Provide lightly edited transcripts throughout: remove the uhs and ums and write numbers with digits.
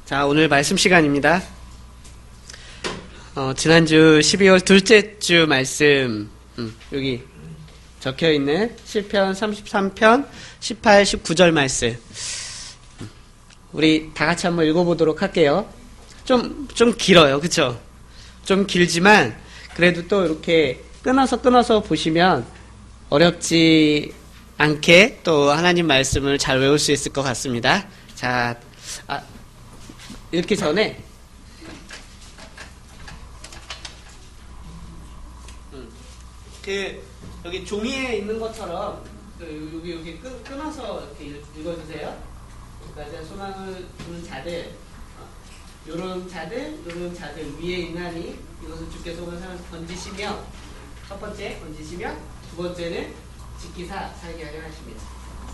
자, 오늘 말씀 시간입니다. 지난주 12월 둘째 주 말씀, 여기 적혀 있는 시편 33편 18, 19절 말씀. 우리 다 같이 한번 읽어보도록 할게요. 좀 길어요. 그쵸? 좀 길지만, 그래도 또 이렇게 끊어서 보시면 어렵지 않게 또 하나님 말씀을 잘 외울 수 있을 것 같습니다. 자, 읽기 전에 여기 종이에 있는 것처럼 여기 끊어서 이렇게 읽어주세요. 그러니까 소망을 두는 자들, 요런 자들 위에 있나니 이것은 주께서 오늘 사람을 건지시며, 첫 번째 건지시며, 두 번째는 지키사 살게 하려 하십니다.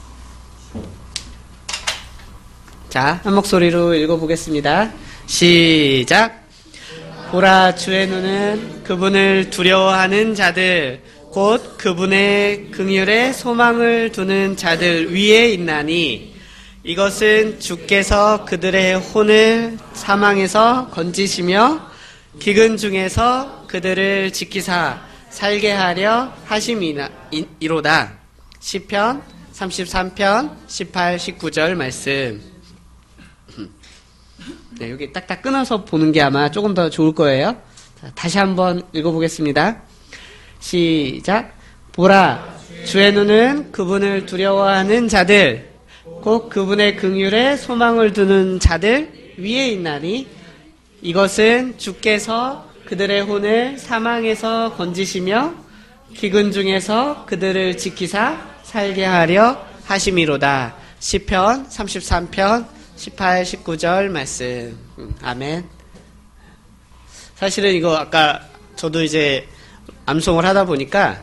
자, 한 목소리로 읽어보겠습니다. 시작. 보라, 주의 눈은 그분을 두려워하는 자들, 곧 그분의 긍휼에 소망을 두는 자들 위에 있나니, 이것은 주께서 그들의 혼을 사망에서 건지시며 기근 중에서 그들을 지키사 살게 하려 하심이로다. 시편 33편 18, 19절 말씀. 네, 여기 딱딱 끊어서 보는 게 아마 조금 더 좋을 거예요. 자, 다시 한번 읽어보겠습니다. 시작. 보라, 주의 눈은 그분을 두려워하는 자들, 곧 그분의 긍휼에 소망을 두는 자들 위에 있나니, 이것은 주께서 그들의 혼을 사망에서 건지시며 기근 중에서 그들을 지키사 살게 하려 하심이로다. 시편 33편 18, 19절 말씀. 아멘. 사실은 이거 아까 저도 이제 암송을 하다 보니까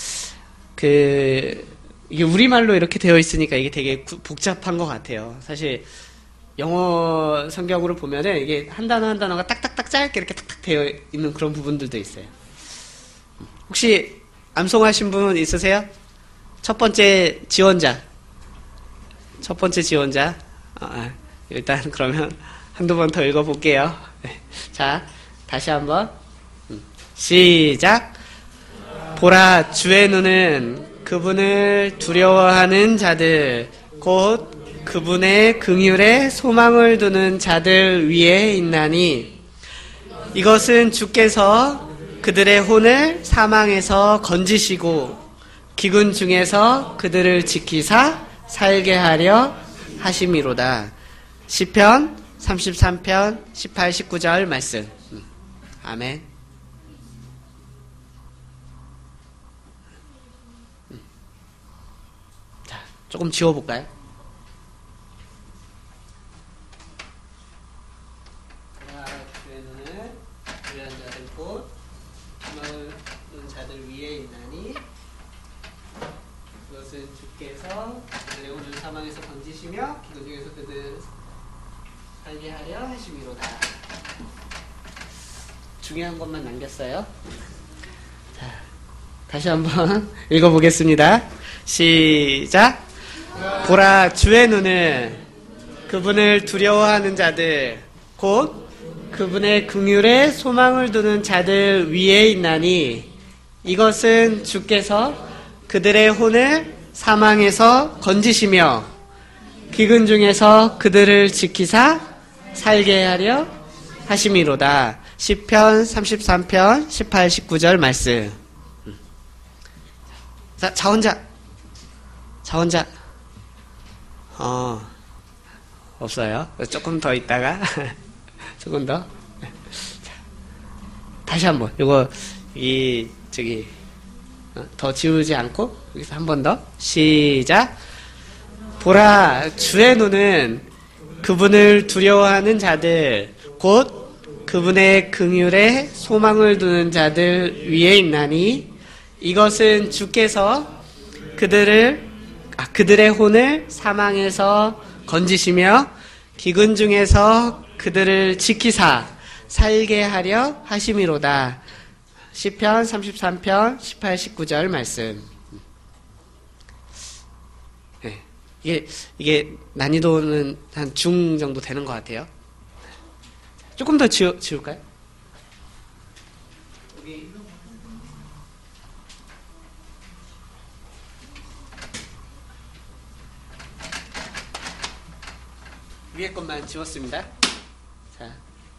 이게 우리말로 이렇게 되어 있으니까 이게 되게 복잡한 것 같아요. 사실 영어 성경으로 보면은 이게 한 단어 한 단어가 딱딱딱 짧게 이렇게 탁탁 되어 있는 그런 부분들도 있어요. 혹시 암송하신 분 있으세요? 첫 번째 지원자. 일단 그러면 한두 번 더 읽어볼게요. 자, 다시 한번. 시작. 보라, 주의 눈은 그분을 두려워하는 자들, 곧 그분의 긍휼에 소망을 두는 자들 위에 있나니, 이것은 주께서 그들의 혼을 사망에서 건지시고 기근 중에서 그들을 지키사 살게 하려 하심이로다. 시편 33편 18, 19절 말씀. 아멘. 자, 조금 지워볼까요? 주의 눈은 불의한 자들 곧 소망을 두는 자들 위에 있나니, 그것은 주께서 그들의 혼을 사망에서 건지시며 기근 중에서 그들 살게 하려 하심이로다. 중요한 것만 남겼어요. 자, 다시 한번 읽어보겠습니다. 시작. 보라, 주의 눈은 그분을 두려워하는 자들, 곧 그분의 긍휼에 소망을 두는 자들 위에 있나니, 이것은 주께서 그들의 혼을 사망에서 건지시며 기근 중에서 그들을 지키사 살게 하려 하심이로다. 시편 33편 18, 19절 말씀. 자, 자원자. 없어요. 조금 더 있다가 조금 더. 다시 한번. 이거 더 지우지 않고 여기서 한 번 더. 시작. 보라, 주의 눈은 그분을 두려워하는 자들, 곧 그분의 긍휼에 소망을 두는 자들 위에 있나니, 이것은 주께서 그들의 혼을 사망에서 건지시며 기근 중에서 그들을 지키사 살게 하려 하심이로다. 시편 33편 18, 19절 말씀. 이게 난이도는 한 중 정도 되는 것 같아요. 조금 더 지울까요? 위에 것만 지웠습니다. 자,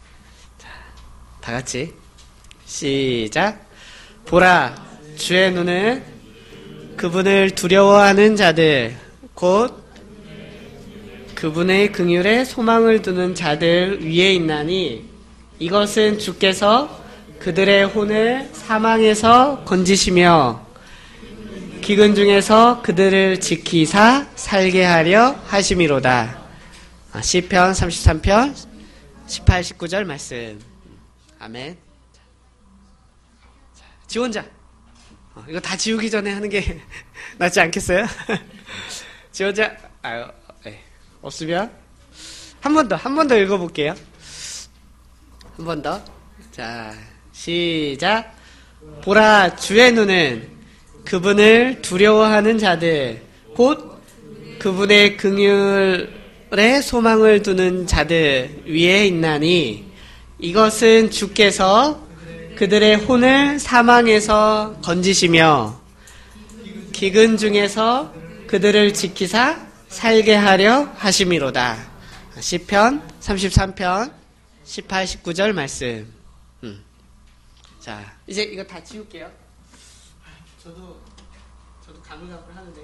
다 같이 시작. 보라, 주의 눈은 그분을 두려워하는 자들, 곧 그분의 긍휼에 소망을 두는 자들 위에 있나니, 이것은 주께서 그들의 혼을 사망에서 건지시며 기근 중에서 그들을 지키사 살게 하려 하심이로다. 시편 33편 18, 19절 말씀. 아멘. 지원자. 이거 다 지우기 전에 하는 게 낫지 않겠어요? 지원자. 네. 없으면 한 번 더 읽어볼게요. 한 번 더. 자, 시작. 보라, 주의 눈은 그분을 두려워하는 자들, 곧 그분의 긍휼에 소망을 두는 자들 위에 있나니, 이것은 주께서 그들의 혼을 사망에서 건지시며 기근 중에서 그들을 지키사 살게 하려 하심이로다. 시편 33편 18, 19절 말씀. 자, 이제 이거 다 지울게요. 저도 가물가물하는데.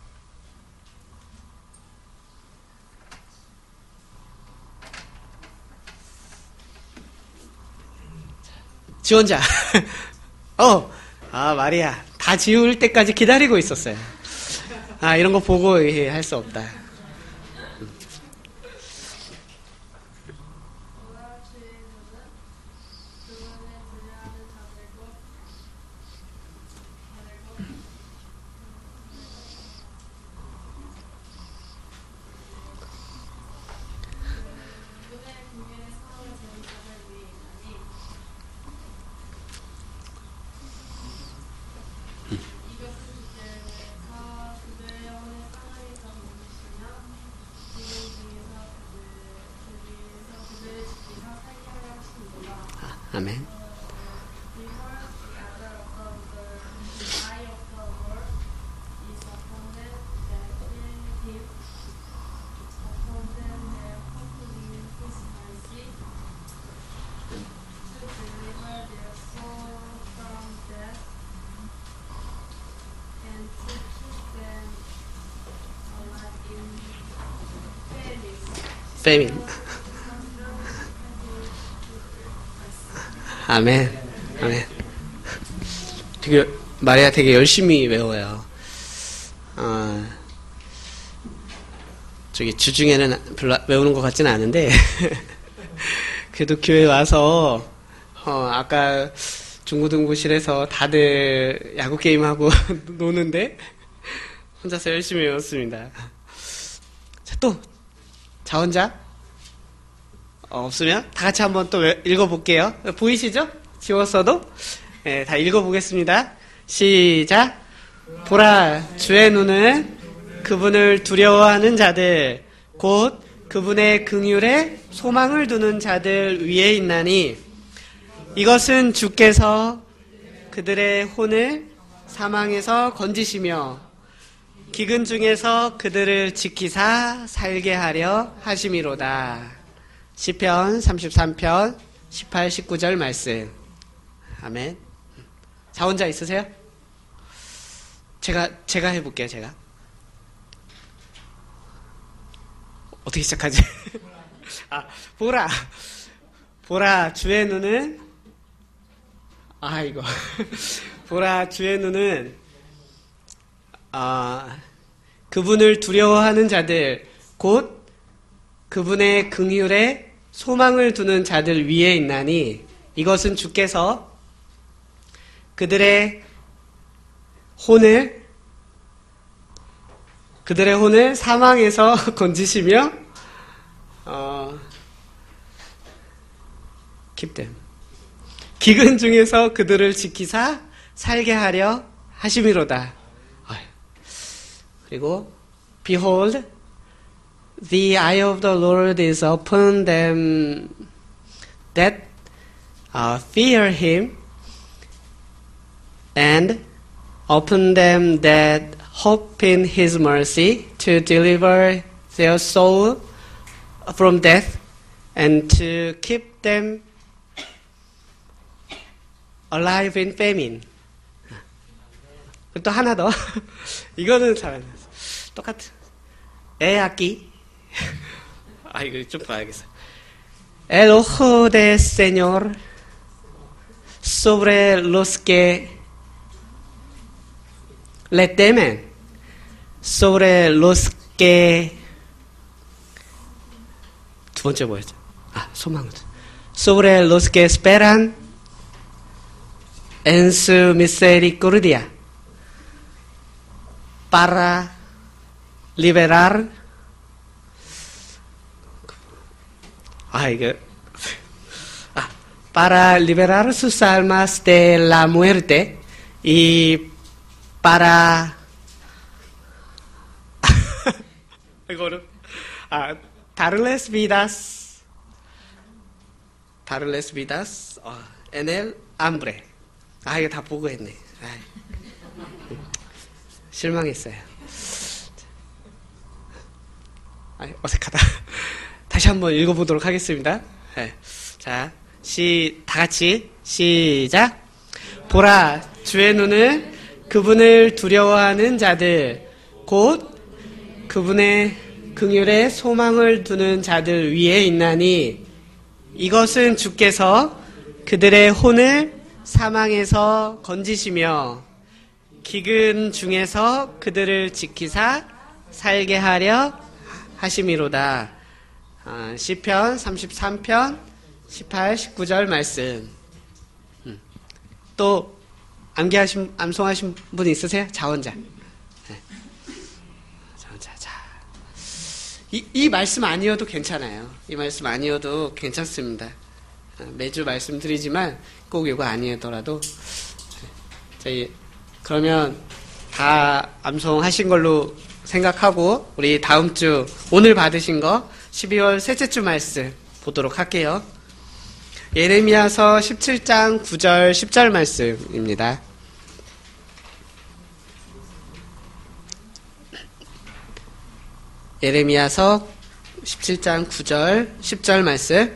지원자. 말이야. 다 지울 때까지 기다리고 있었어요. 이런 거 보고 할 수 없다. 아멘. 페민. 아멘. 아멘. 마리아 되게 열심히 외워요. 주중에는 별로 외우는 것 같지는 않은데, 그래도 교회 와서, 아까 중고등부실에서 다들 야구게임하고 노는데, 혼자서 열심히 외웠습니다. 자, 또, 자원자? 없으면 다 같이 한번 또 읽어볼게요. 보이시죠? 지웠어도? 네, 다 읽어보겠습니다. 시작. 보라, 주의 눈은 그분을 두려워하는 자들, 곧 그분의 긍휼에 소망을 두는 자들 위에 있나니, 이것은 주께서 그들의 혼을 사망에서 건지시며 기근 중에서 그들을 지키사 살게 하려 하심이로다. 시편 33편 18, 19절 말씀. 아멘. 자원자 있으세요? 제가 해볼게요. 제가 어떻게 시작하지? 보라 주의 눈은 보라 주의 눈은 그분을 두려워하는 자들, 곧 그분의 긍휼에 소망을 두는 자들 위에 있나니, 이것은 주께서 그들의 혼을 사망에서 건지시며 keep them. 기근 중에서 그들을 지키사 살게 하려 하심이로다. 그리고 Behold, the eye of the Lord is upon them that fear him, and open them that hope in his mercy to deliver their soul from death and to keep them alive in famine. 또 하나 더. 이거는 잘 안 해요. 똑같은. aquí. 이거 좀 봐야겠어. El ojo del Señor sobre los que le temen, sobre los que 두 번째 뭐였죠? 소망. sobre los que esperan en su misericordia para liberar para liberar sus almas de la muerte y para darles vidas en el hambre. 이거 다 보고 했네. 실망했어요. 어색하다. 다시 한번 읽어보도록 하겠습니다. 자, 다 같이 시작. 보라, 주의 눈은 그분을 두려워하는 자들, 곧 그분의 긍휼에 소망을 두는 자들 위에 있나니, 이것은 주께서 그들의 혼을 사망에서 건지시며 기근 중에서 그들을 지키사 살게 하려 하심이로다. 시편 33편 18, 19절 말씀. 또 암송하신 분 있으세요? 자원자. 자원자. 자. 이 말씀 아니어도 괜찮아요. 이 말씀 아니어도 괜찮습니다. 매주 말씀드리지만 꼭 이거 아니더라도. 그러면 다 암송하신 걸로 생각하고 우리 다음 주 오늘 받으신 거 12월 셋째 주 말씀 보도록 할게요. 예레미야서 17장 9절 10절 말씀입니다. 예레미야서 17장 9절 10절 말씀.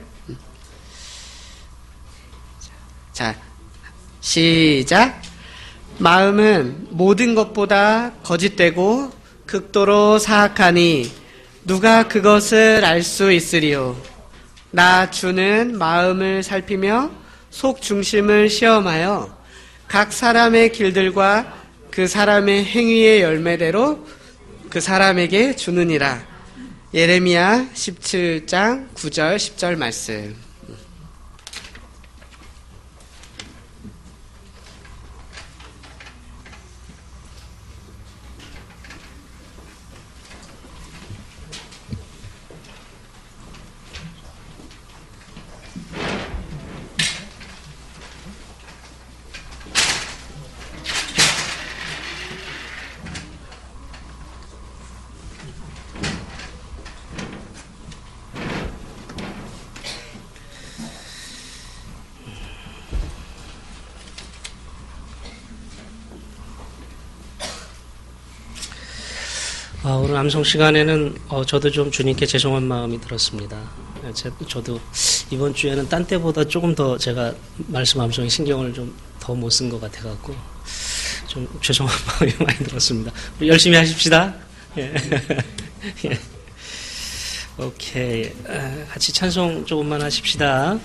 자, 시작. 마음은 모든 것보다 거짓되고 극도로 사악하니 누가 그것을 알 수 있으리요. 나 주는 마음을 살피며 속 중심을 시험하여 각 사람의 길들과 그 사람의 행위의 열매대로 그 사람에게 주느니라. 예레미야 17장 9절 10절 말씀. 오늘 암송 시간에는 저도 좀 주님께 죄송한 마음이 들었습니다. 저도 이번 주에는 딴 때보다 조금 더 제가 말씀 암송에 신경을 좀 더 못 쓴 것 같아갖고 좀 죄송한 마음이 많이 들었습니다. 우리 열심히 하십시다. 예. 예. 오케이. 같이 찬송 조금만 하십시다.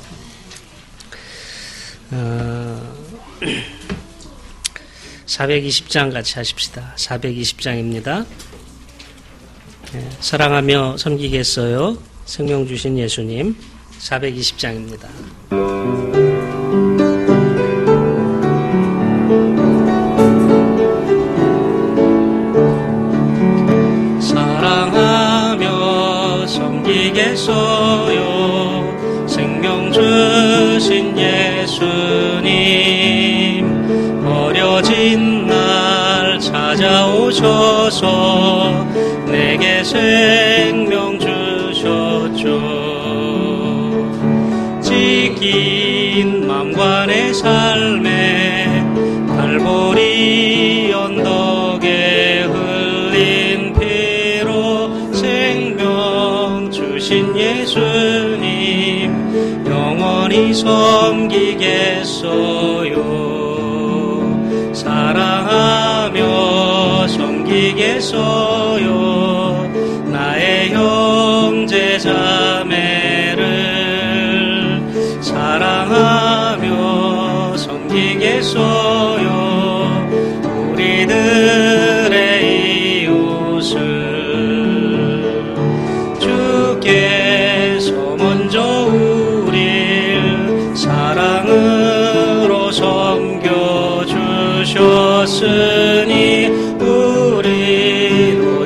420장 같이 하십시다. 420장입니다. 사랑하며 섬기겠어요. 생명 주신 예수님. 420장입니다. 사랑하며 섬기겠어요. 생명 주신 예수님. 버려진 날 찾아오셔서 내게 생명 주셨죠. 긴 맘과 내 삶에 갈보리 언덕에 흘린 피로 생명 주신 예수님 영원히 섬기겠어요. 사랑하며 섬기겠어요. 나의 형제 자매를 사랑하며 섬기겠어요. 우리들의 이웃을 주께서 먼저 우릴 사랑으로 섬겨주셨으니 우리도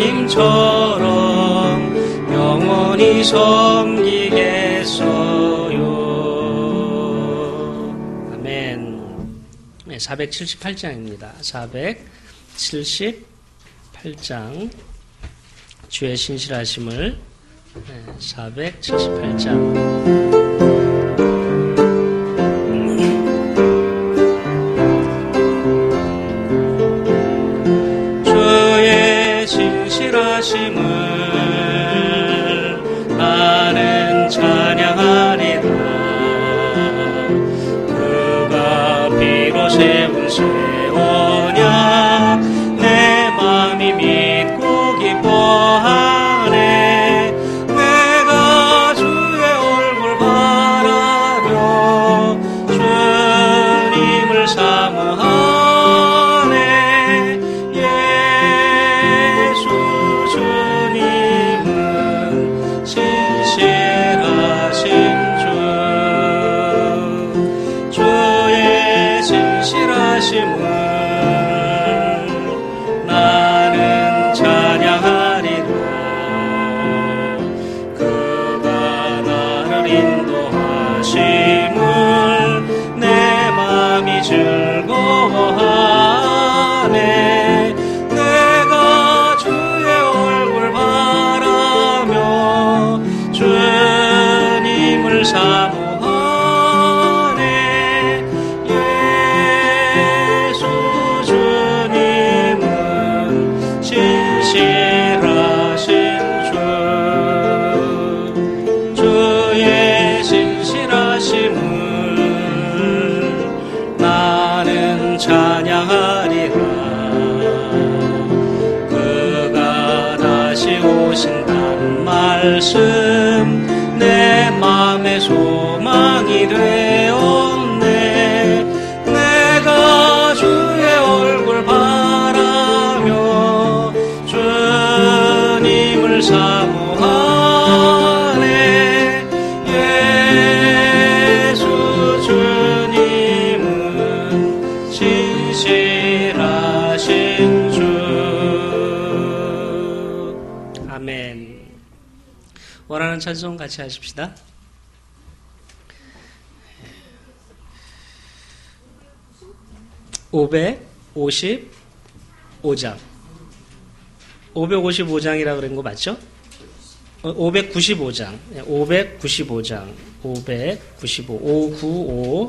주님처럼 영원히 섬기겠어요. 아멘. 478장입니다. 478장 주의 신실하심을 478장 주의 신실하심을 나는 찬양하리라. 그가 비로 세운 새 언약 내 맘이 믿고 기뻐하네. 내가 주의 얼굴 바라며 주님을 사모하네. 예수 주님은 신실하신 주. 주의 신실하심을 나는 찬양하리라. 그가 나를 인도하심을 내 맘이 즐거워하네. 내가 주의 얼굴 바라며 주님을 사모하네. 예수 주님은 신실하신 주. 주의 신실하심을 나는 찬양하리라. 그가 다시 오신다는 말씀 내 맘의 소망이 되었네. 내가 주의 얼굴 바라며 주님을 사모하네. 예수 주님은 신실하신 주. 아멘. 원하는 찬송 같이 하십시다. 555장. 555장이라고 그런 거 맞죠? 595장. 595장. 595. 595.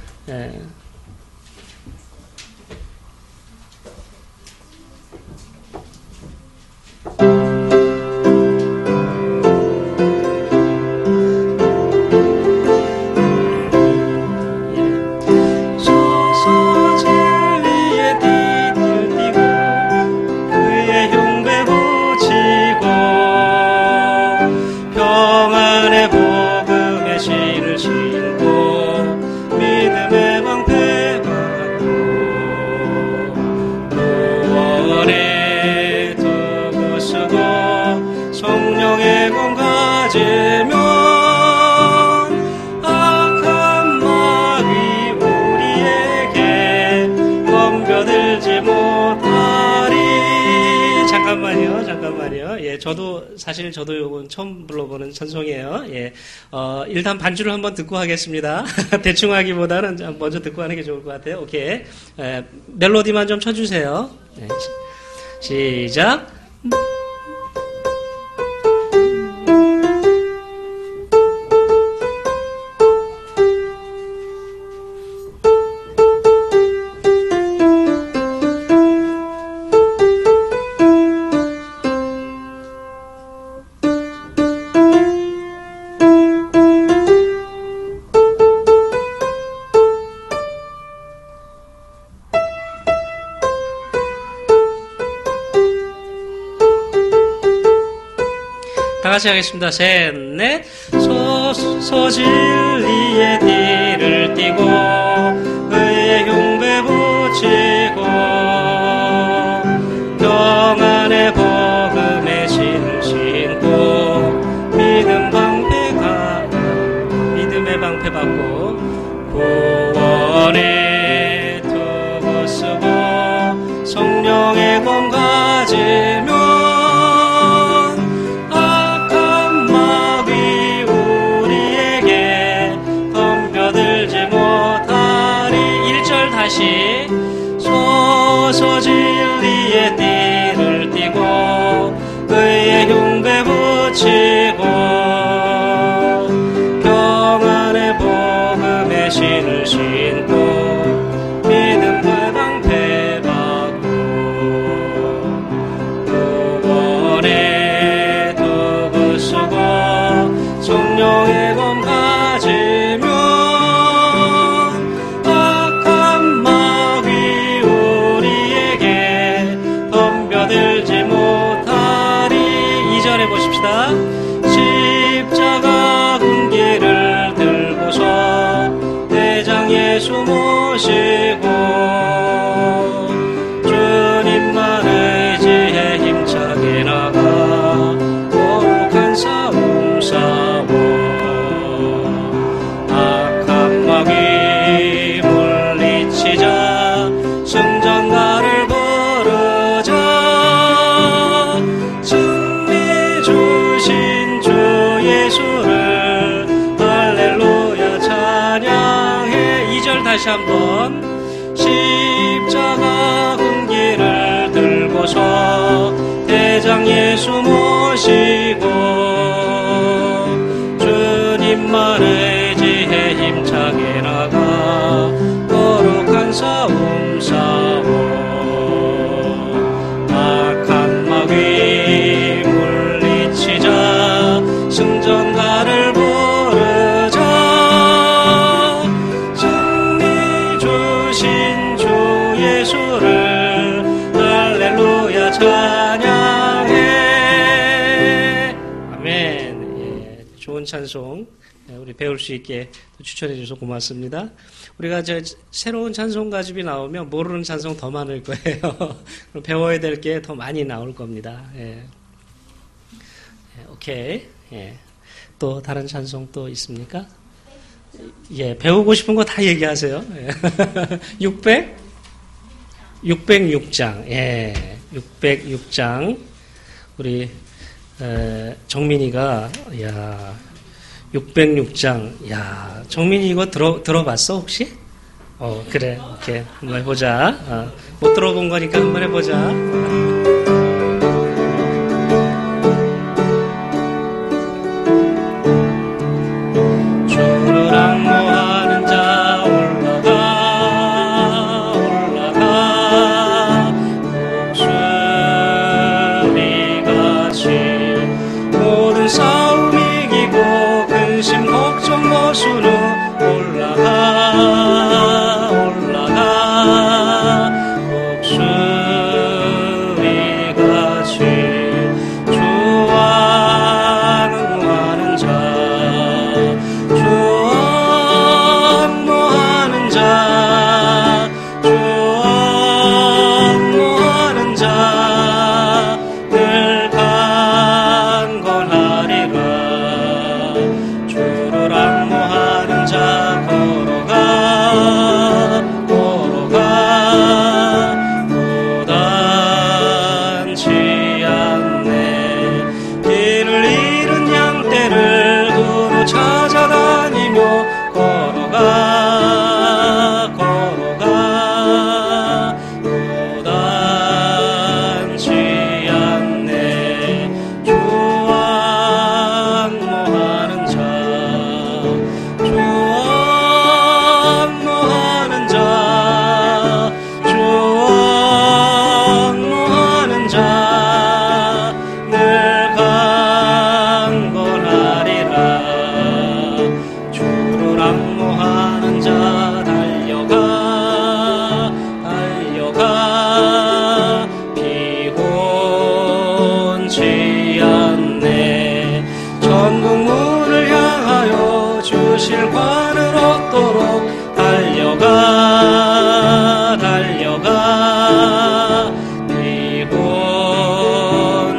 잠깐만요. 예, 사실 저도 요건 처음 불러보는 찬송이에요. 예, 일단 반주를 한번 듣고 하겠습니다. 대충 하기보다는 먼저 듣고 하는 게 좋을 것 같아요. 오케이. 멜로디만 좀 쳐주세요. 네, 시작. 다 같이 하겠습니다. 셋, 넷. 소진리의 띠를 띠고 의의 흉배 붙이고 평안의 복음의 신을 신고 믿음의 방패 받고 구원의 투구 쓰고 성령의 검 가지면 악한 마귀 우리에게 덤벼들지 못하리. 1절 다시. 소진리의 띠를 띠고 의의 흉배 붙이고 평안의 복음의 신을 신고 믿음의 방패 받고 구원의 도구 쓰고 성령의 검 가지면 악한 마귀 우리에게 덤벼들지 못하리. 2절에 보십시다. 십자가 군기를 들고서 대장 예수 모시고 주님만 의지해 힘차게 나가 거룩한 싸움 싸워 악한 마귀 물리치자 승전가를 부르자 승리 주신 주 예수를 할렐루야 찬양해. 2절 다시 한번. 십자가 군기를 들고서 대장 예수 모시고 주님만 의지해 힘차게 나가 거룩한 싸움 싸워 악한 마귀 물리치자 승전가를 부르자 승리 주신 주 예수를 할렐루야 찬양해. 아멘. 예, 좋은 찬송 우리 배울 수 있게 추천해 주셔서 고맙습니다. 우리가 새로운 찬송 가집이 나오면 모르는 찬송 더 많을 거예요. 배워야 될 게 더 많이 나올 겁니다. 예. 오케이. 예. 또 다른 찬송 또 있습니까? 예, 배우고 싶은 거 다 얘기하세요. 예. 606장. 예. 606장. 우리 정민이가 606장. 야, 정민이 이거 들어봤어 혹시? 그래. 오케이. 한번 해보자. 못 들어본 거니까 한번 해보자. 목소리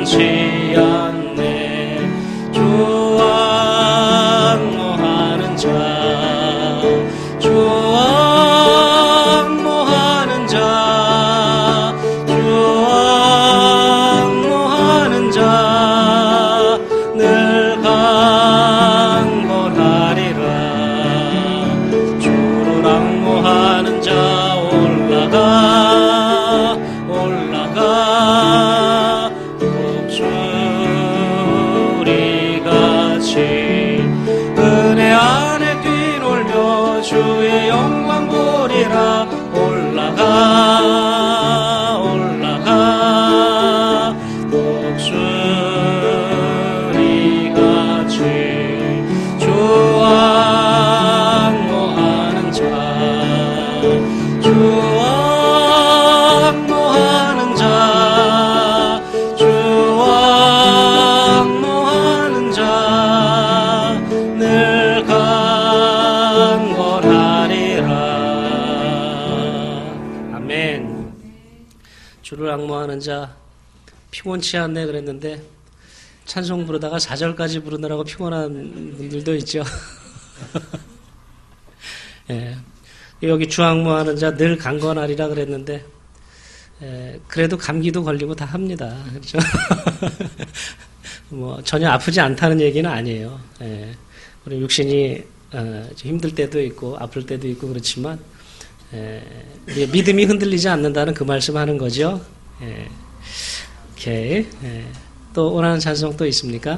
변치 않네. 주 앙모하는 자, 주 앙모하는 자, 주 앙모하는 자, 늘 강건하리라. 주를 앙모하는 자 올라가 올라가 목소리같이 은혜 안에 뛰놀며 주의 영광 보리라. 올라가 올라가 목소리같이 주 앙모하는 자, 주 앙모하는 자, 주 앙모하는 자, 늘 강건하리라. 아멘. 주를 앙모하는 자, 피곤치 않네 그랬는데 찬송 부르다가 4절까지 부르느라고 피곤한 분들도 있죠. 예. 여기 주 앙모하는 자 늘 강건하리라 그랬는데, 그래도 감기도 걸리고 다 합니다. 그렇죠? 뭐 전혀 아프지 않다는 얘기는 아니에요. 우리 육신이 힘들 때도 있고 아플 때도 있고 그렇지만 믿음이 흔들리지 않는다는 그 말씀하는 거죠. 오케이. 또 원하는 찬송 또 있습니까?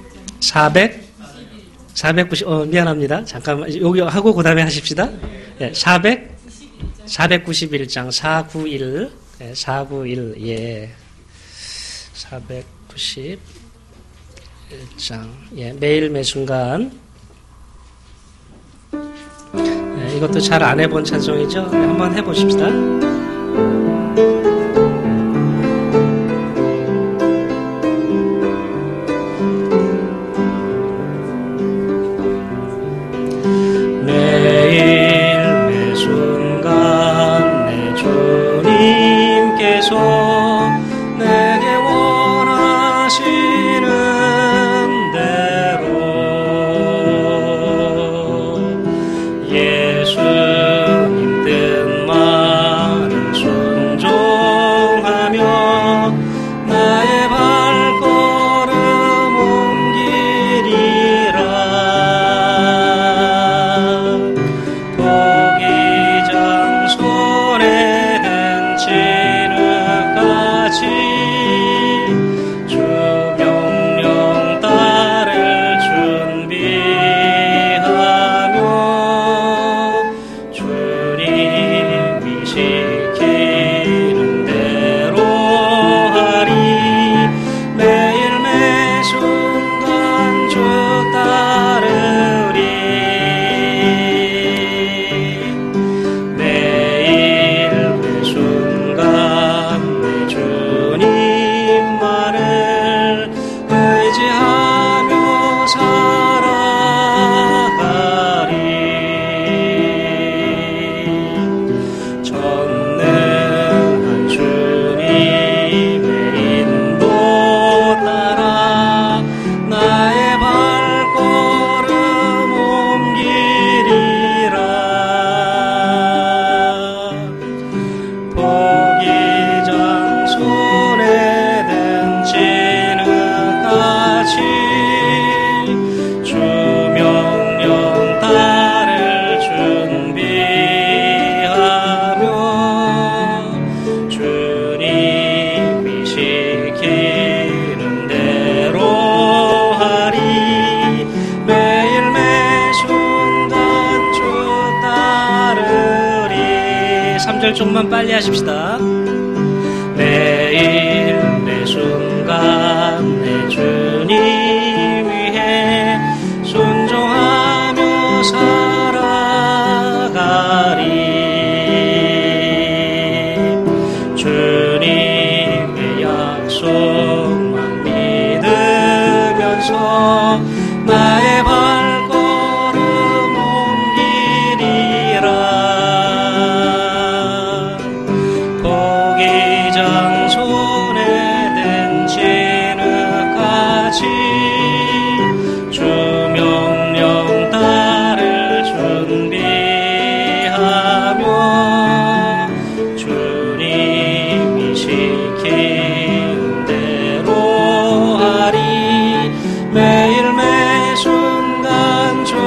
490, 미안합니다. 잠깐만, 여기 하고 그 다음에 하십시다. 491장, 491, 491, 예. 491장, 예. 매일 매순간. 이것도 잘 안 해본 찬송이죠? 한번 해보십시다. 내게 원하시는 대로 예수님 뜻만을 순종하며 나의 발걸음 옮기리라. 도기장 손에 든 주 명령 따를 준비하며 주님이 시키는 대로 하리. 매일 매순간 주 따르리. 매일 매순간 주님만을 의지하며 살아가리. 전능한 주님의 인도 따라 나의 발걸음 옮기리라. 포기장 손에 든 진흙같이 주 명령 따를 준비하며 주님이 시키는 대로 하리. 매일 매순간 주 따르리. 3절 좀만 빨리 하십시다. 매일 매순간 내 주님 위해 순종하며 살아가리. 주님의 약속만 믿으면서 나의 발걸음 옮기리라. 포기장 손에 든 주 명령 따를 준비하며 주님이 시킨 대로 하리. 매일 매 순간 주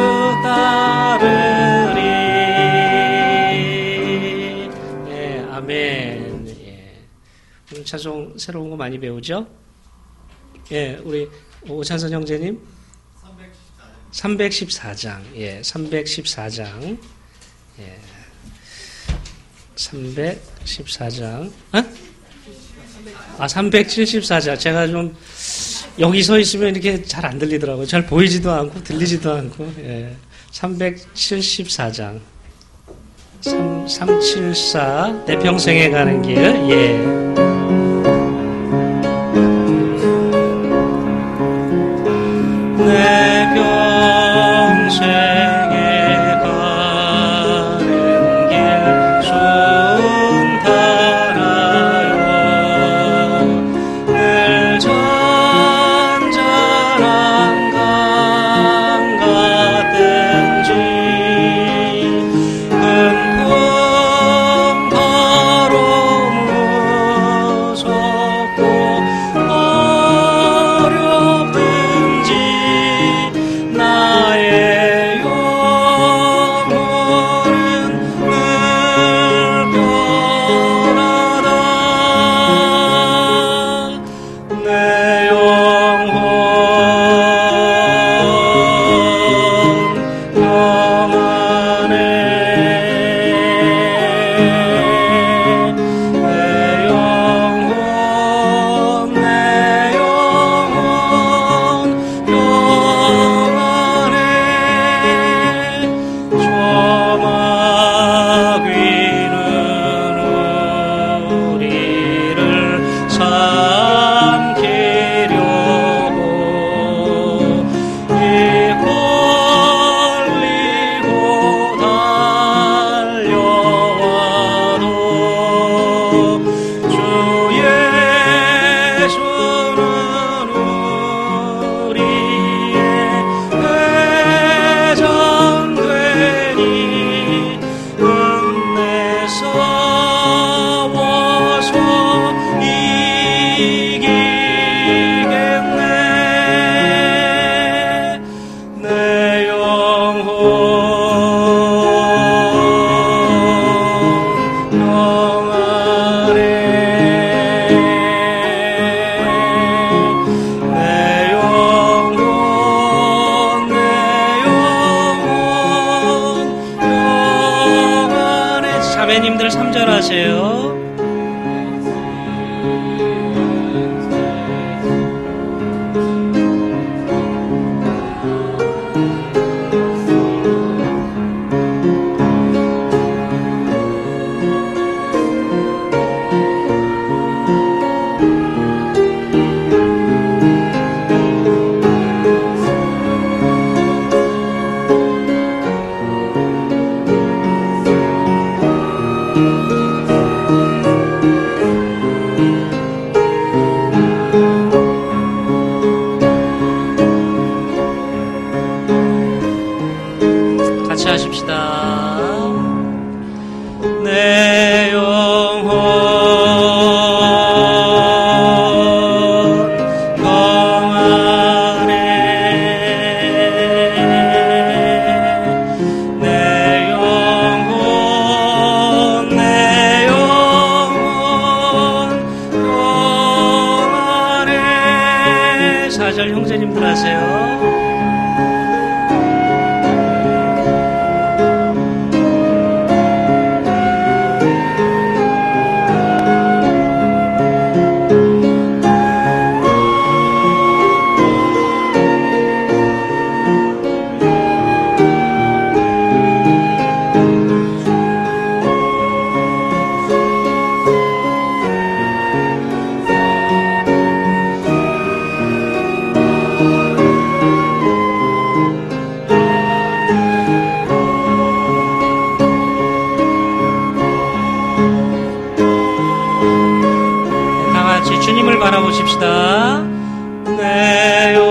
따르리. 네, 아멘. 예. 오늘 찬송 새로운 거 많이 배우죠? 예, 우리 오찬선 형제님 314장. 예, 314장. 예. 314장. 어? 374장. 제가 좀 여기 서 있으면 이렇게 잘 안 들리더라고요. 잘 보이지도 않고 들리지도 않고. 예. 374장. 374 내 평생에 가는 길. 예. 내 평생에 가는 길 순탄하여 늘 잔잔한 강 같든지 큰 바로 무섭고 어렵든지 나의 영혼은 늘 변하다. 내 영혼 평안해. 내 영혼 평안해. 조마귀는 우리를 삼키려고 이끌리고 달려와도 주 예수는 우리의 회장되니 은혜 싸워서 이기겠네. 내 영혼 평안해. 내 영혼 평안해. 자매님들 3절 하세요. 같이 하십시다. 내 영혼 평안해. 내 영혼 평안해. 4절 형제님들 하세요. 주님을 바라보십시다. 내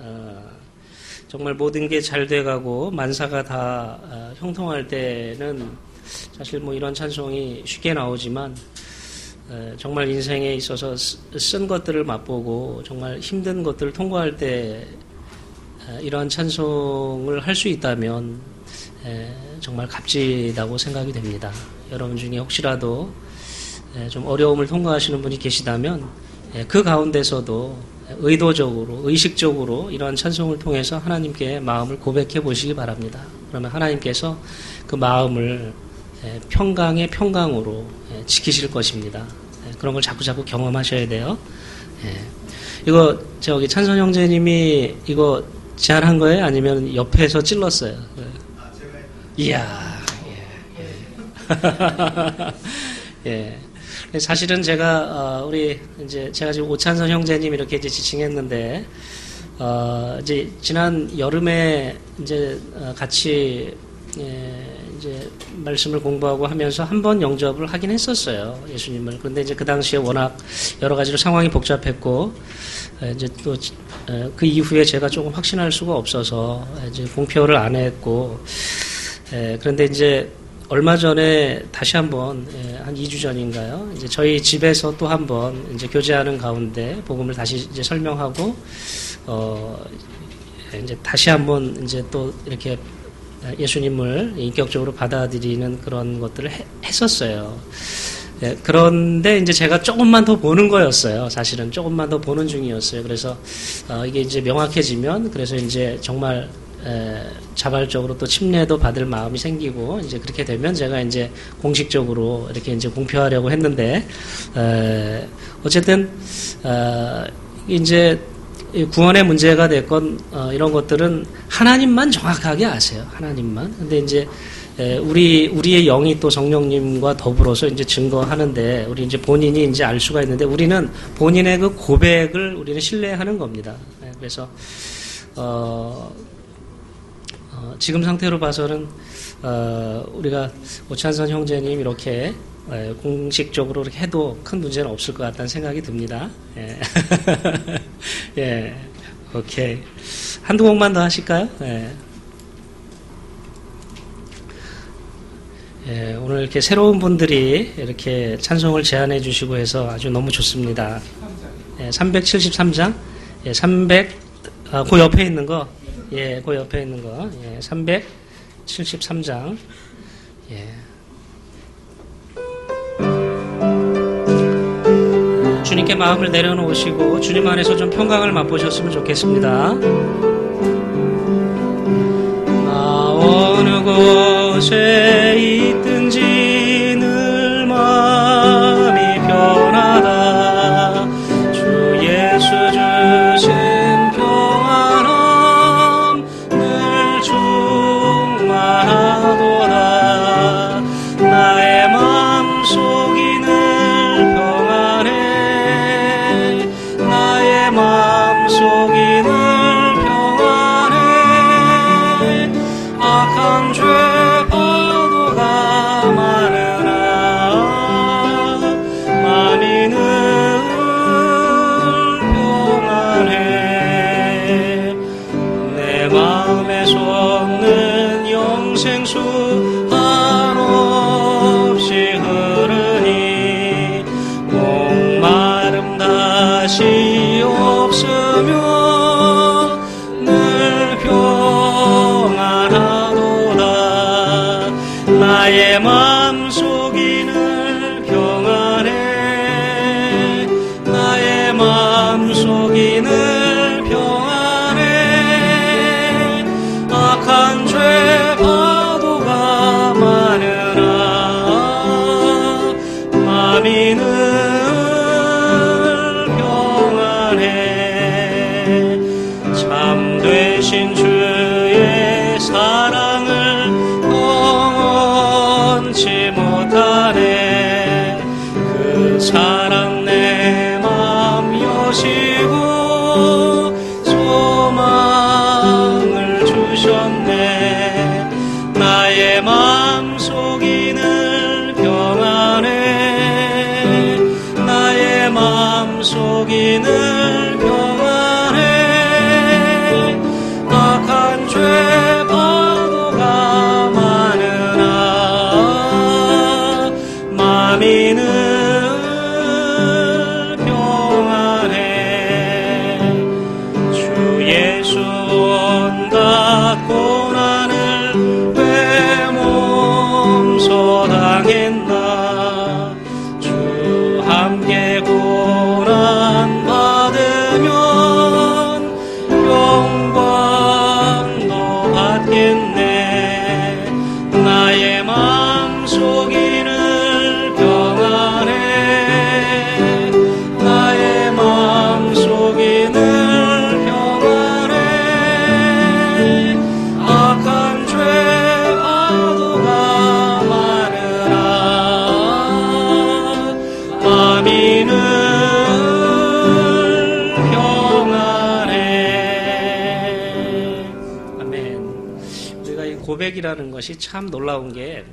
정말 모든 게 잘 돼가고 만사가 다 형통할 때는 사실 뭐 이런 찬송이 쉽게 나오지만 정말 인생에 있어서 쓴 것들을 맛보고 정말 힘든 것들을 통과할 때 이러한 찬송을 할 수 있다면 정말 값지다고 생각이 됩니다. 여러분 중에 혹시라도 좀 어려움을 통과하시는 분이 계시다면 그 가운데서도 의도적으로, 의식적으로 이러한 찬송을 통해서 하나님께 마음을 고백해 보시기 바랍니다. 그러면 하나님께서 그 마음을 평강의 평강으로 지키실 것입니다. 그런 걸 자꾸자꾸 경험하셔야 돼요. 이거 저기 찬선 형제님이 이거 제안한 거예요? 아니면 옆에서 찔렀어요? 이야, 예. 사실은 제가 제가 지금 오찬선 형제님 이렇게 이제 지칭했는데 이제 지난 여름에 이제 같이 이제 말씀을 공부하고 하면서 한 번 영접을 하긴 했었어요, 예수님을. 그런데 이제 그 당시에 워낙 여러 가지로 상황이 복잡했고 이제 또 그 이후에 제가 조금 확신할 수가 없어서 이제 공표를 안 했고 그런데 이제 얼마 전에 다시 한번 한 2주 전인가요? 이제 저희 집에서 또 한번 이제 교제하는 가운데 복음을 다시 이제 설명하고 이제 다시 한번 이제 또 이렇게 예수님을 인격적으로 받아들이는 그런 것들을 했었어요. 그런데 이제 제가 조금만 더 보는 거였어요. 사실은 조금만 더 보는 중이었어요. 그래서 이게 이제 명확해지면 그래서 이제 정말 자발적으로 또 침례도 받을 마음이 생기고 이제 그렇게 되면 제가 이제 공식적으로 이렇게 이제 공표하려고 했는데 어쨌든 이제 구원의 문제가 됐건 이런 것들은 하나님만 정확하게 아세요. 하나님만. 근데 이제 우리의 영이 또 성령님과 더불어서 이제 증거하는데 우리 이제 본인이 이제 알 수가 있는데 우리는 본인의 그 고백을 우리는 신뢰하는 겁니다. 그래서 지금 상태로 봐서는 우리가 오찬선 형제님 이렇게 공식적으로 이렇게 해도 큰 문제는 없을 것 같다는 생각이 듭니다. 예. 예. 오케이. 한두 곡만 더 하실까요? 예. 예, 오늘 이렇게 새로운 분들이 이렇게 찬송을 제안해 주시고 해서 아주 너무 좋습니다. 예, 373장, 예, 그 옆에 있는 거, 예, 그 옆에 있는 거, 예, 373장, 예. 주님께 마음을 내려놓으시고 주님 안에서 좀 평강을 맛보셨으면 좋겠습니다. 어느 곳에 있든지 늘 마음이 편하다. 주 예수 주신 평안함 늘 충만하도다. 나의 마음속이 늘 평안해. 나의 마음속이 늘 악한 죄 파도가 많으나 마음이 늘 평안해. 내 마음에 솟는 영생수 한없이 흐르니 목마름 다시 없으며 늘 평안하도다. 나의 마음속이 늘 평안해. 나의 마음속이 늘 평안해. 악한 죄 파도가 많으나 마음이 늘 평안해. 참되신 주의 사랑을 멈지 못하네. 그 사랑 내 맘 여시고 소망을 주셨네. 나의 마음속이 늘 평안해. 나의 마음속이 늘 평안해. 온갖 고난을 왜 몸소 당했나. 주 함께 고난 받으면 영광도 받겠네. 나의 마음속 이늘 평안해. 나의 마음속 이늘 평안해. 악한 죄 파도가 많으나 마음이 늘 평안해. 아멘. 우리가 이 고백이라는 것이 참 놀라운 게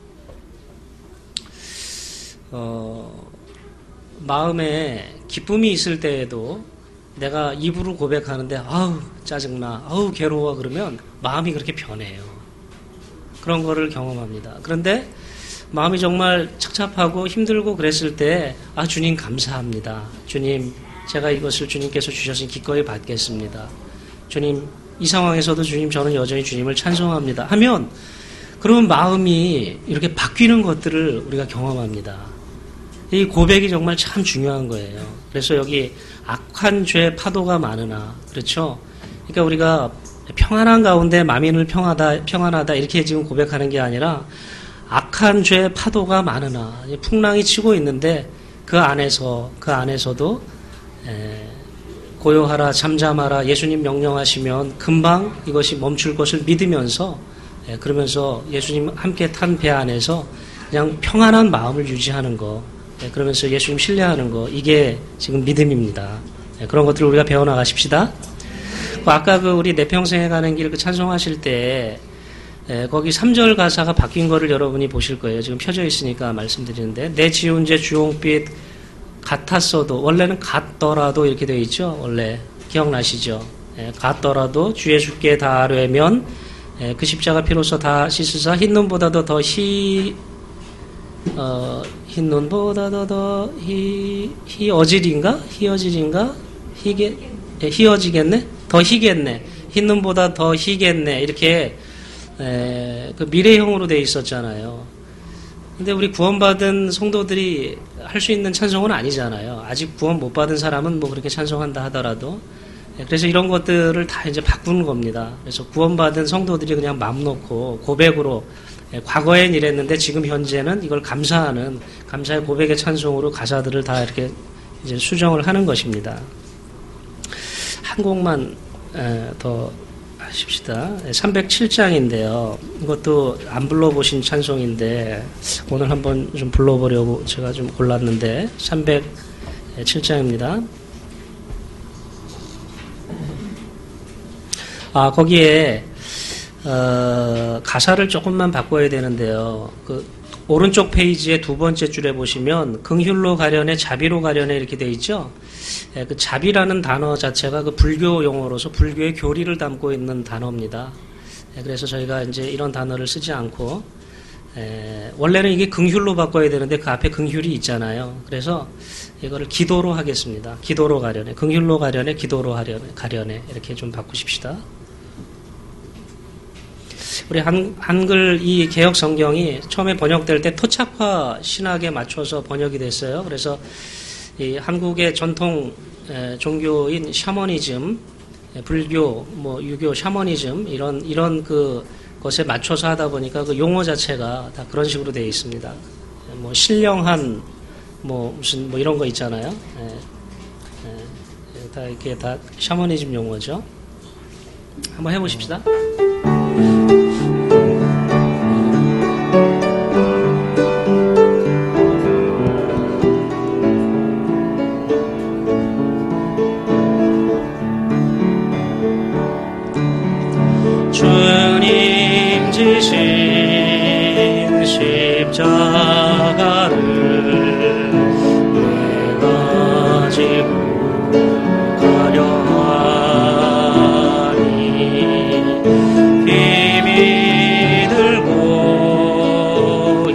마음에 기쁨이 있을 때에도 내가 입으로 고백하는데 아우 짜증나, 아우 괴로워 그러면 마음이 그렇게 변해요. 그런 거를 경험합니다. 그런데 마음이 정말 착잡하고 힘들고 그랬을 때 아 주님 감사합니다. 주님 제가 이것을 주님께서 주셨으니 기꺼이 받겠습니다. 주님 이 상황에서도 주님 저는 여전히 주님을 찬송합니다 하면 그러면 마음이 이렇게 바뀌는 것들을 우리가 경험합니다. 이 고백이 정말 참 중요한 거예요. 그래서 여기 악한 죄 파도가 많으나, 그렇죠? 그러니까 우리가 평안한 가운데 마음이 늘 평안하다 이렇게 지금 고백하는 게 아니라 악한 죄 파도가 많으나 풍랑이 치고 있는데 그 안에서도 고요하라 잠잠하라 예수님 명령하시면 금방 이것이 멈출 것을 믿으면서 그러면서 예수님 함께 탄 배 안에서 그냥 평안한 마음을 유지하는 거, 그러면서 예수님 신뢰하는 거, 이게 지금 믿음입니다. 그런 것들을 우리가 배워나가십시다. 아까 우리 내 평생에 가는 길 찬송하실 때 거기 3절 가사가 바뀐 거를 여러분이 보실 거예요. 지금 펴져 있으니까 말씀드리는데 내 지은 죄 주홍빛 같았어도, 원래는 같더라도 이렇게 되어 있죠. 원래 기억나시죠? 같더라도 주 예수께 다 아뢰면 그 십자가 피로써 다 씻으사 흰 눈보다도 더 흰 눈보다도 더 희어질인가? 희어지겠네? 더 희겠네. 흰 눈보다 더 희겠네. 이렇게 그 미래형으로 돼 있었잖아요. 근데 우리 구원받은 성도들이 할 수 있는 찬송은 아니잖아요. 아직 구원 못 받은 사람은 뭐 그렇게 찬송한다 하더라도. 그래서 이런 것들을 다 이제 바꾸는 겁니다. 그래서 구원받은 성도들이 그냥 마음 놓고 고백으로 과거엔 이랬는데 지금 현재는 이걸 감사하는 감사의 고백의 찬송으로 가사들을 다 이렇게 이제 수정을 하는 것입니다. 한 곡만 더 하십시다. 307장인데요. 이것도 안 불러보신 찬송인데 오늘 한번 좀 불러보려고 제가 좀 골랐는데 307장입니다. 거기에 가사를 조금만 바꿔야 되는데요. 그 오른쪽 페이지의 두 번째 줄에 보시면 긍휼로 가려내 자비로 가려내 이렇게 돼 있죠. 그 자비라는 단어 자체가 그 불교 용어로서 불교의 교리를 담고 있는 단어입니다. 그래서 저희가 이제 이런 단어를 쓰지 않고 원래는 이게 긍휼로 바꿔야 되는데 그 앞에 긍휼이 있잖아요. 그래서 이거를 기도로 하겠습니다. 기도로 가려내, 긍휼로 가려내, 기도로 가려내 이렇게 좀 바꾸십시다. 우리 한글 이 개혁 성경이 처음에 번역될 때 토착화 신학에 맞춰서 번역이 됐어요. 그래서 이 한국의 전통 종교인 샤머니즘, 불교, 뭐 유교 샤머니즘 이런 그 것에 맞춰서 하다 보니까 그 용어 자체가 다 그런 식으로 되어 있습니다. 뭐 신령한 뭐 무슨 뭐 이런 거 있잖아요. 다 이렇게 다 샤머니즘 용어죠. 한번 해보십시다. 주님 지신 십자가를 내가 지고 가려 하니 힘이 들고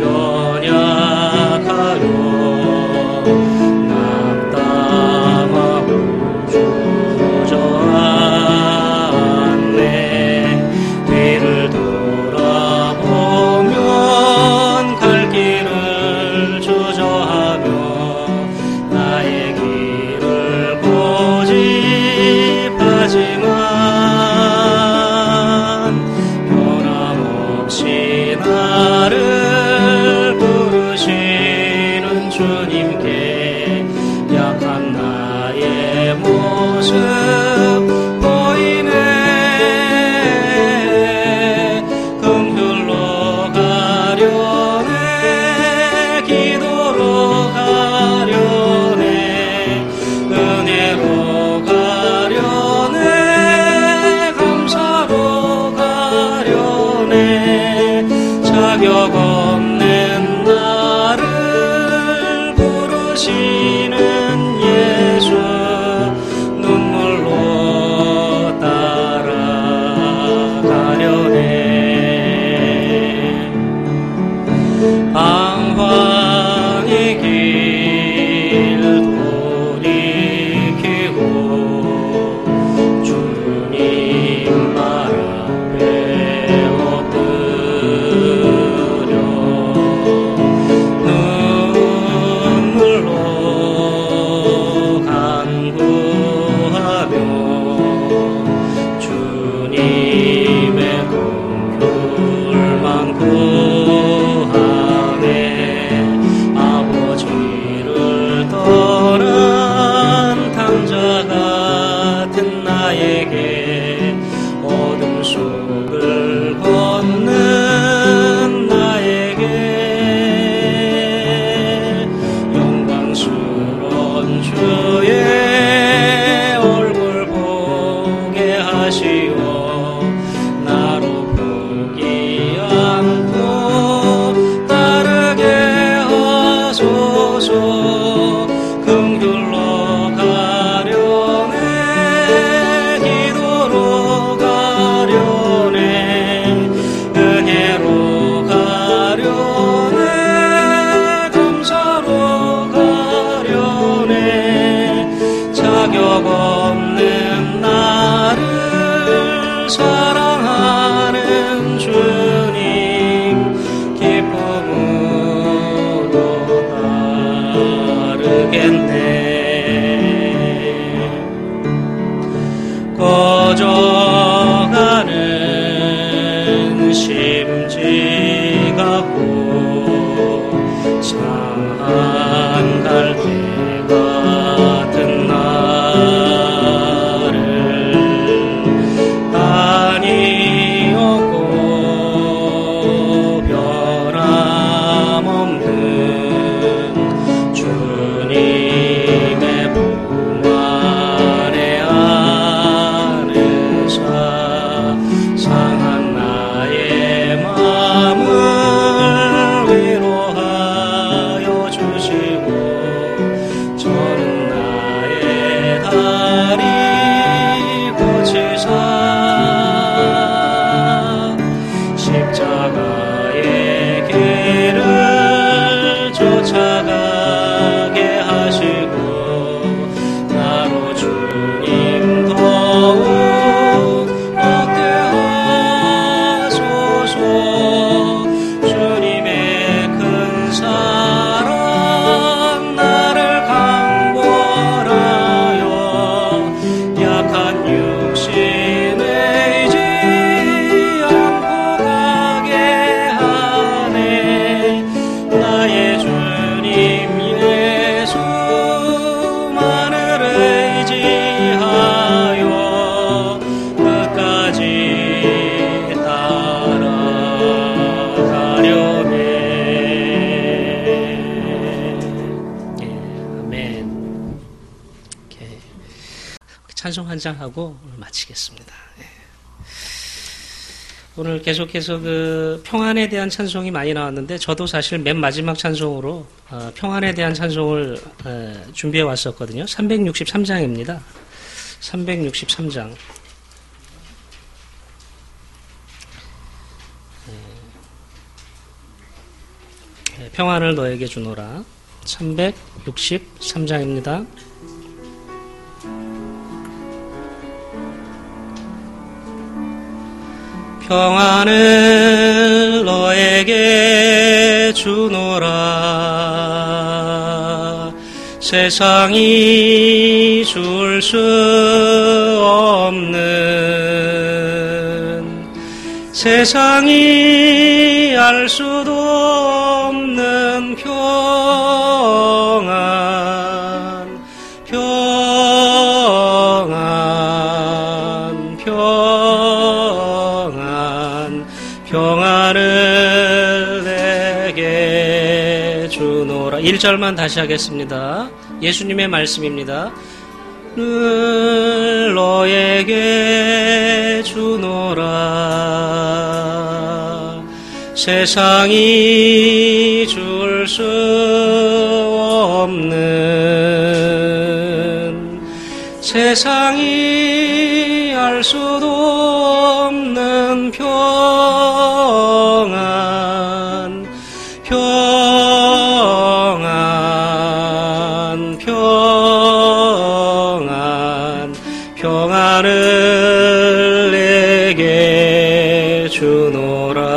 연약하여 낙담하고 주저하니 상한 나의 마음을 위로하여 주시고 저는 나의 다리 고치사 십자가의 길을 쫓아가게 하시고 나로 주님 더욱 얻게 하소서. 주님의 큰 사랑 나를 강권하여 약한 육신에 이지 않고 가게 하네. 나의 주님 예수만을 의지하여 끝까지 따라가려네. 아멘. 이렇게 찬송 한 장 하고 오늘 마치겠습니다. 오늘 계속해서 그 평안에 대한 찬송이 많이 나왔는데 저도 사실 맨 마지막 찬송으로 평안에 대한 찬송을 준비해 왔었거든요. 363장입니다. 363장. 평안을 너에게 주노라. 363장입니다. 평안을 너에게 주노라. 세상이 줄 수 없는, 세상이 알 수도 없는 평안, 평안, 평안, 평안을 내게 주노라. 1절만 다시 하겠습니다. 예수님의 말씀입니다. 늘 너에게 주노라. 세상이 줄 수 없는, 세상이 알 수도 없는 평안, 평안, 평안, 평안을 내게 주노라.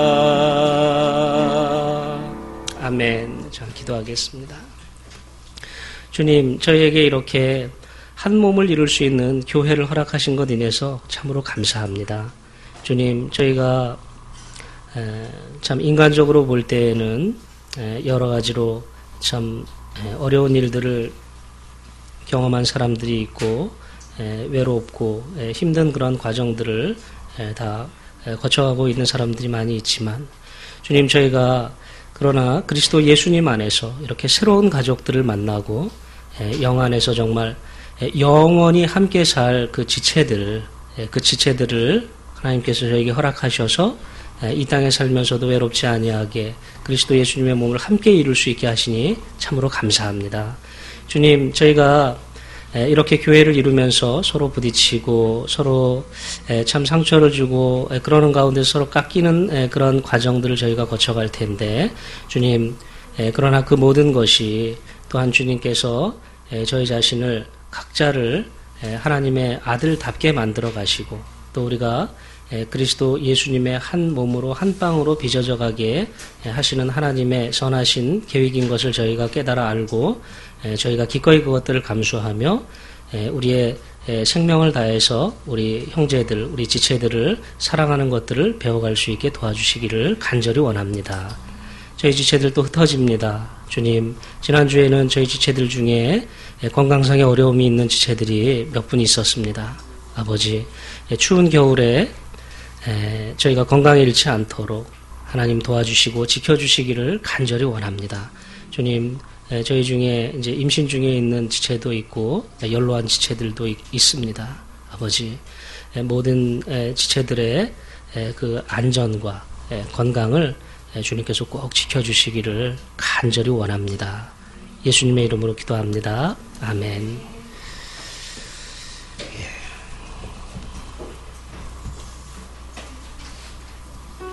아멘. 자, 기도하겠습니다. 주님, 저희에게 이렇게 한 몸을 이룰 수 있는 교회를 허락하신 것 인해서 참으로 감사합니다. 주님, 저희가 참 인간적으로 볼 때에는 여러 가지로 참 어려운 일들을 경험한 사람들이 있고 외롭고 힘든 그런 과정들을 다 거쳐가고 있는 사람들이 많이 있지만 주님, 저희가 그러나 그리스도 예수님 안에서 이렇게 새로운 가족들을 만나고 영 안에서 정말 영원히 함께 살 그 지체들을 하나님께서 저에게 허락하셔서 이 땅에 살면서도 외롭지 아니하게 그리스도 예수님의 몸을 함께 이룰 수 있게 하시니 참으로 감사합니다. 주님, 저희가 이렇게 교회를 이루면서 서로 부딪히고 서로 참 상처를 주고 그러는 가운데 서로 깎이는 그런 과정들을 저희가 거쳐갈 텐데 주님, 그러나 그 모든 것이 또한 주님께서 저희 자신을 각자를 하나님의 아들답게 만들어 가시고 또 우리가 그리스도 예수님의 한 몸으로 한 빵으로 빚어져 가게 하시는 하나님의 선하신 계획인 것을 저희가 깨달아 알고 저희가 기꺼이 그것들을 감수하며 우리의 생명을 다해서 우리 형제들, 우리 지체들을 사랑하는 것들을 배워갈 수 있게 도와주시기를 간절히 원합니다. 저희 지체들도 흩어집니다. 주님, 지난주에는 저희 지체들 중에 건강상의 어려움이 있는 지체들이 몇 분 있었습니다. 아버지, 추운 겨울에 저희가 건강에 잃지 않도록 하나님 도와주시고 지켜주시기를 간절히 원합니다. 주님, 저희 중에 이제 임신 중에 있는 지체도 있고 연로한 지체들도 있습니다. 아버지, 모든 지체들의 그 안전과 건강을 주님께서 꼭 지켜주시기를 간절히 원합니다. 예수님의 이름으로 기도합니다. 아멘.